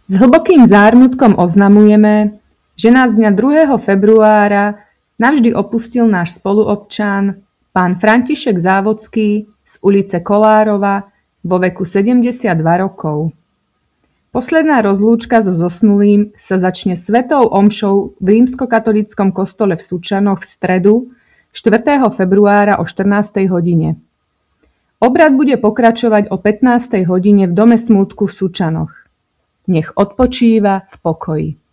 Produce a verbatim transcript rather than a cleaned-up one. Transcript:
S hlbokým zármutkom oznamujeme, že nás dňa druhého februára navždy opustil náš spoluobčan, pán František Závodský z ulice Kolárova vo veku sedemdesiatdva rokov. Posledná rozlúčka so zosnulým sa začne svetou omšou v rímskokatolíckom kostole v Sučanoch v stredu štvrtého februára o štrnástej hodine. Obrad bude pokračovať o pätnástej hodine v Dome smútku v Sučanoch. Nech odpočíva v pokoji.